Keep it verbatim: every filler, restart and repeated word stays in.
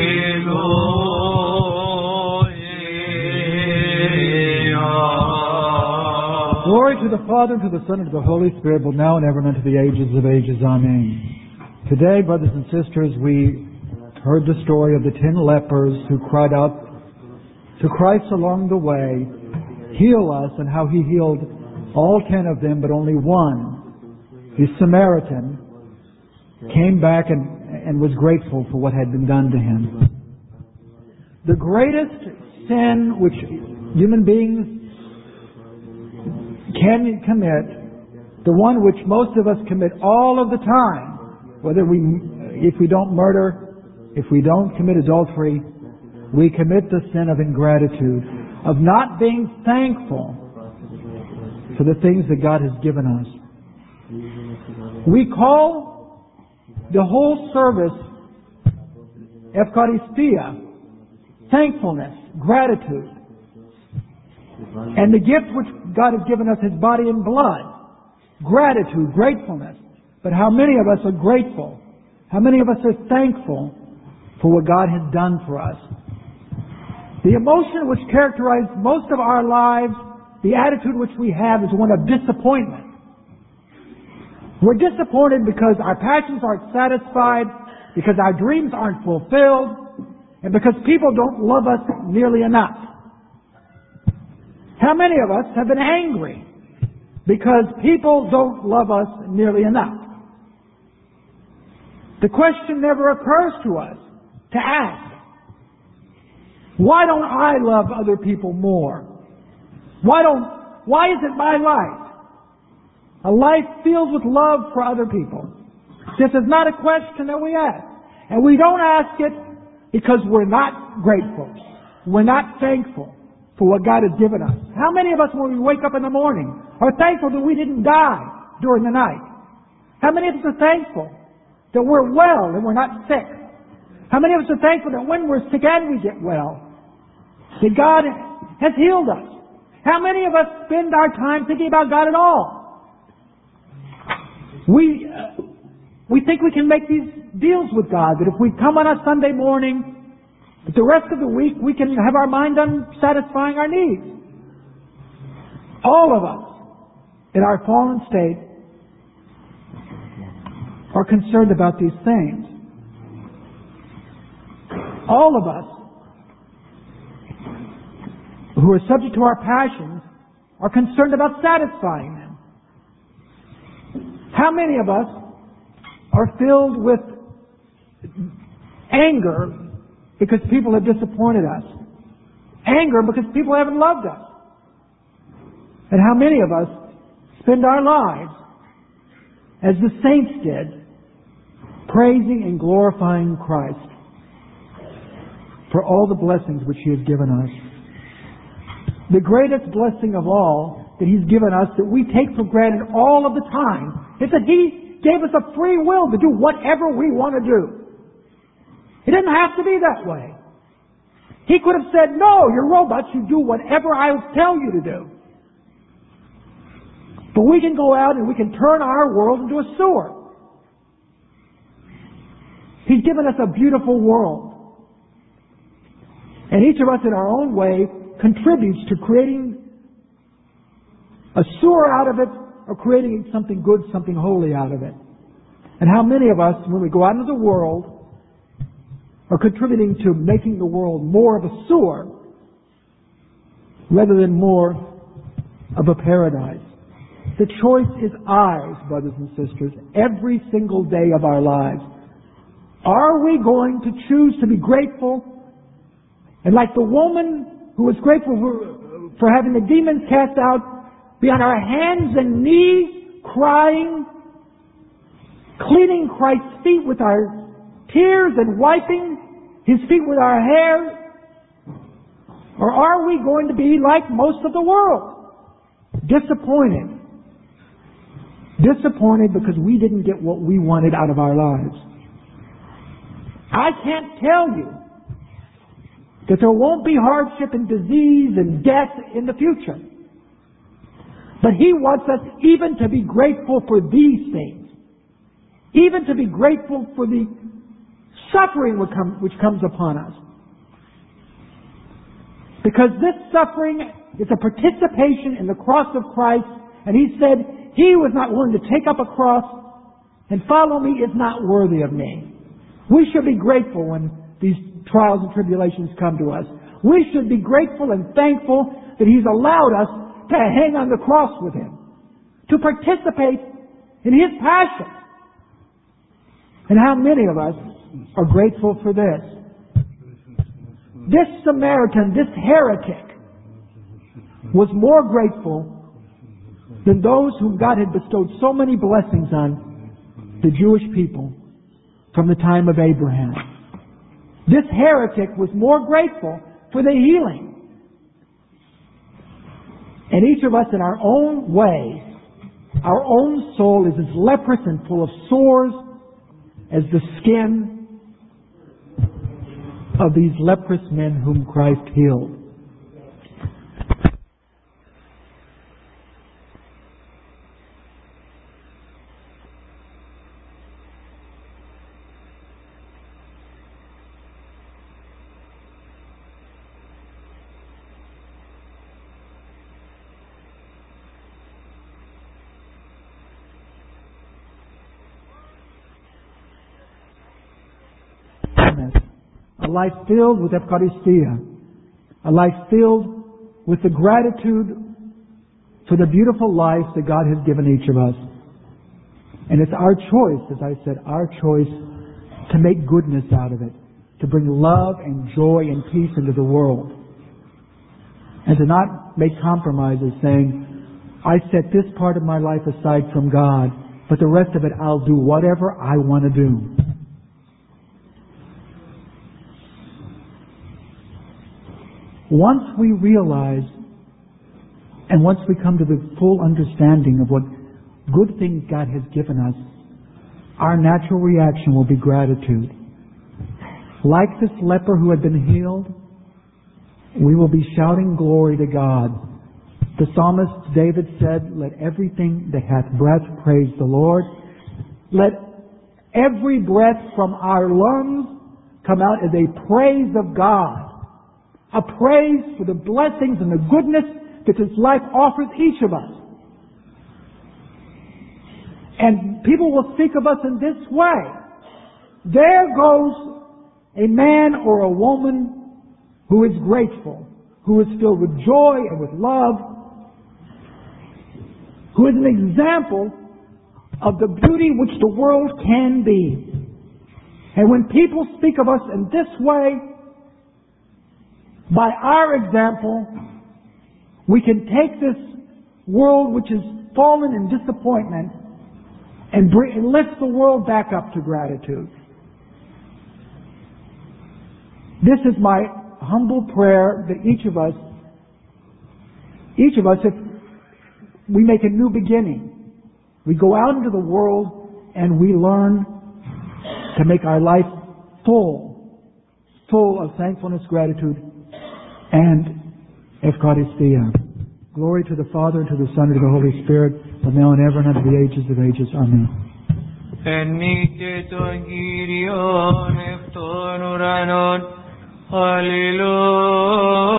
Glory to the Father, and to the Son, and to the Holy Spirit, both now and ever, and unto the ages of ages. Amen. Today, brothers and sisters, we heard the story of the ten lepers who cried out to Christ along the way, "Heal us," and how He healed all ten of them, but only one, the Samaritan, came back and, and was grateful for what had been done to him. The greatest sin which human beings can commit, the one which most of us commit all of the time, whether we, if we don't murder, if we don't commit adultery, we commit the sin of ingratitude, of not being thankful for the things that God has given us. We call the whole service Eucharistia, thankfulness, gratitude. And the gift which God has given us, His body and blood, gratitude, gratefulness. But how many of us are grateful? How many of us are thankful for what God has done for us? The emotion which characterizes most of our lives, the attitude which we have, is one of disappointment. We're disappointed because our passions aren't satisfied, because our dreams aren't fulfilled, and because people don't love us nearly enough. How many of us have been angry because people don't love us nearly enough? The question never occurs to us to ask, why don't I love other people more? Why don't, why isn't my life a life filled with love for other people? This is not a question that we ask. And we don't ask it because we're not grateful. We're not thankful for what God has given us. How many of us, when we wake up in the morning, are thankful that we didn't die during the night? How many of us are thankful that we're well and we're not sick? How many of us are thankful that when we're sick and we get well, that God has healed us? How many of us spend our time thinking about God at all? We, uh, we think we can make these deals with God, that if we come on a Sunday morning, but the rest of the week we can have our mind on satisfying our needs. All of us, in our fallen state, are concerned about these things. All of us who are subject to our passions are concerned about satisfying them. How many of us are filled with anger because people have disappointed us? Anger because people haven't loved us. And how many of us spend our lives, as the saints did, praising and glorifying Christ for all the blessings which He has given us? The greatest blessing of all that He's given us, that we take for granted all of the time, is that He gave us a free will to do whatever we want to do. It didn't have to be that way. He could have said, "No, you're robots, you do whatever I tell you to do." But we can go out and we can turn our world into a sewer. He's given us a beautiful world. And each of us in our own way contributes to creating a sewer out of it, or creating something good, something holy out of it. And how many of us, when we go out into the world, are contributing to making the world more of a sewer rather than more of a paradise? The choice is ours, brothers and sisters, every single day of our lives. Are we going to choose to be grateful? And like the woman who was grateful for, for having the demons cast out, be on our hands and knees crying, cleaning Christ's feet with our tears and wiping His feet with our hair? Or are we going to be like most of the world? Disappointed. Disappointed because we didn't get what we wanted out of our lives. I can't tell you that there won't be hardship and disease and death in the future. But He wants us even to be grateful for these things. Even to be grateful for the suffering which, come, which comes upon us. Because this suffering is a participation in the cross of Christ, and He said, he who is not willing to take up a cross and follow me is not worthy of me. We should be grateful when these trials and tribulations come to us. We should be grateful and thankful that He's allowed us to hang on the cross with Him, to participate in His passion. And how many of us are grateful for this? This Samaritan, this heretic, was more grateful than those whom God had bestowed so many blessings on, the Jewish people, from the time of Abraham. This heretic was more grateful for the healing. And each of us in our own way, our own soul is as leprous and full of sores as the skin of these leprous men whom Christ healed. A life filled with Eucharistia. A life filled with the gratitude for the beautiful life that God has given each of us. And it's our choice, as I said, our choice to make goodness out of it, to bring love and joy and peace into the world. And to not make compromises saying, I set this part of my life aside from God, but the rest of it I'll do whatever I want to do. Once we realize and once we come to the full understanding of what good things God has given us, our natural reaction will be gratitude. Like this leper who had been healed, we will be shouting glory to God. The psalmist David said, let everything that hath breath praise the Lord. Let every breath from our lungs come out as a praise of God. A praise for the blessings and the goodness that this life offers each of us. And people will speak of us in this way. There goes a man or a woman who is grateful, who is filled with joy and with love, who is an example of the beauty which the world can be. And when people speak of us in this way, by our example, we can take this world which is fallen in disappointment and, bring, and lift the world back up to gratitude. This is my humble prayer that each of us, each of us, if we make a new beginning, we go out into the world and we learn to make our life full, full of thankfulness, gratitude, and Eucharistia. Glory to the Father, and to the Son, and to the Holy Spirit, but now and ever, and unto the ages of ages. Amen. Hallelujah.